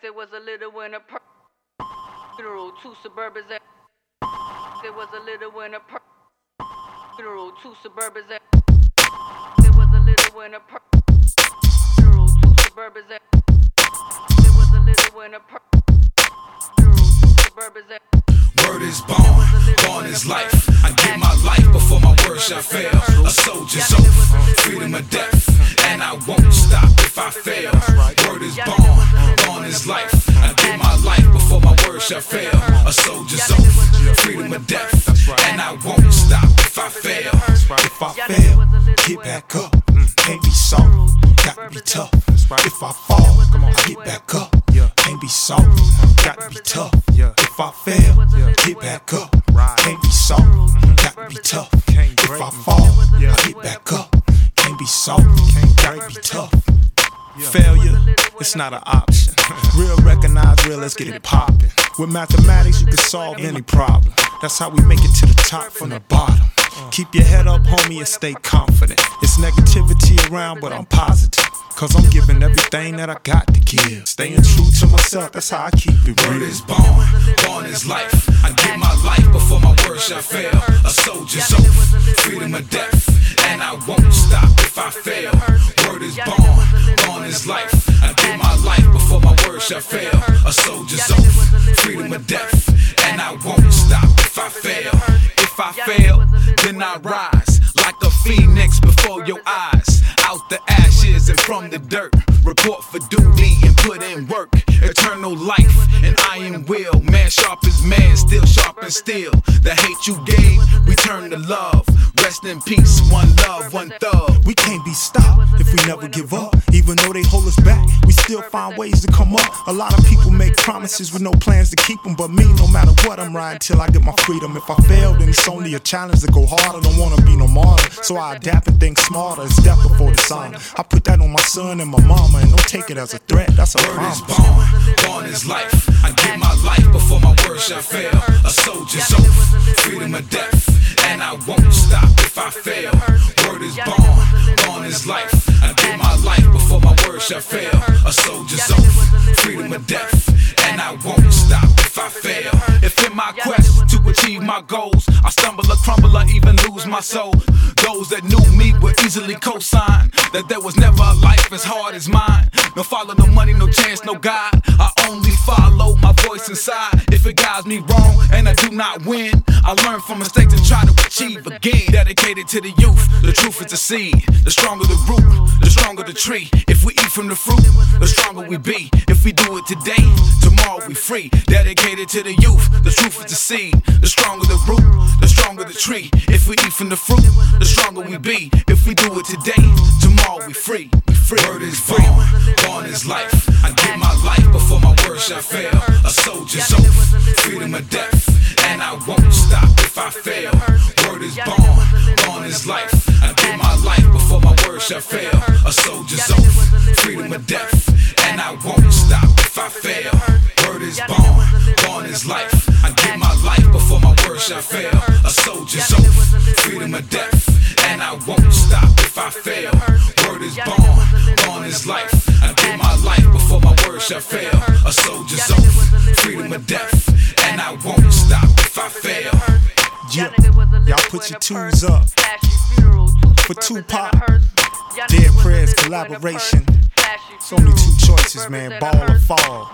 There was a little winter funeral, two Suburbans at. There was a little winter funeral, two Suburbans at. There was a little winter funeral, two Suburbans at. There was a little winter funeral, two Suburbans at. Word is born, born is life. I give my life before my word shall fail. A soldier's oath, freedom or death, and I won't stop if I fail. Word is born, born is life. I give my life before my word shall fail. A soldier's oath, freedom or death, and I won't stop if I fail. If I fail, get back up. Can't be soft, gotta be tough. If I fall, I get back up. Can't be soft, gotta be tough. If I fail, get back up. Can't be soft, gotta be tough. If I fall, I get back up. Can't be soft, gotta be tough. Failure, it's not an option. Real recognize real, let's get it poppin'. With mathematics, you can solve any problem. That's how we make it to the top from the bottom. Keep your head up, homie, and stay confident. It's negativity around, but I'm positive. Cause I'm giving everything that I got to give. Staying true to myself, that's how I keep it real. Word is born, born is life. I give my life before my word shall fail. A soldier's oath, freedom or death, and I won't stop if I fail. Word is born, born is life. I give my life before my word shall fail. A soldier's oath, freedom or death, and I won't stop if I fail. If I fail, then I rise like a phoenix before your eyes. Out the ashes and from the dirt, report for duty and put in work. Eternal life and iron will. Man sharp as man, still sharp and still. The hate you gave, return to love. Rest in peace, one love, one thug. We can't be stopped if we never give up. Even though they hold us back, we still find ways to come up. A lot of people make promises with no plans to keep them. But me, no matter what, I'm riding till I get my freedom. If I fail, then it's only a challenge to go harder. Don't wanna be no martyr, so I adapt and think smarter. It's death before dishonor. I put that on my son and my mama, and don't take it as a threat, that's a promise. Word is born, born is life. I give my life before my word shall fail. A soldier's oath, freedom or death, and I won't stop if I fail. Word is born, born is life. I give my life before my word shall fail. A soldier's oath, freedom or death, and I won't stop if I fail. If in my quest to achieve my goals, I stumble or crumble or even lose my soul, those that knew me would easily co-sign that there was never a life as hard as mine. No follow, no money, no chance, no God. I only follow my voice inside. If it guides me wrong and I do not win, I learn from mistakes and try to achieve again. Dedicated to the youth, the truth is the seed. The stronger the root, the stronger the tree. If we eat from the fruit, the stronger we be. If we do it today, tomorrow we free. Dedicated to the youth, the truth is the seed. The stronger the root, the stronger the tree. If we eat from the fruit, the stronger we be. If we do it today, tomorrow we free. Word is born, born is life. I give my life before my word shall fail. A soldier's oath, freedom or death, and I won't stop if I fail. Word is born, born is life. I give my life before my word shall fail. A soldier's oath, freedom or death, and I won't stop if I fail. Word is born, born is life. I give my life before my word shall fail. A soldier's oath, freedom or death, and I won't stop if I fail. Word is born, born is life. I give my life before my word shall fail. A soldier's oath, freedom or death, and I won't stop if I fail. Yeah, y'all put your twos up for Tupac. Dead Prez collaboration. It's only two choices, man, ball or fall.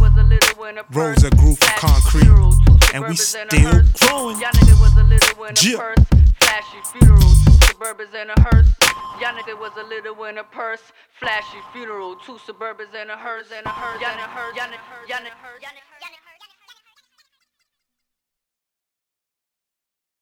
Rosa grew from concrete, and we still growing. Yeah. Flashy funeral, two Suburbans and a hearse. Y'all nigga was a little in a purse. Flashy funeral, two Suburbans and a hearse and a hearse. Y'all nigga.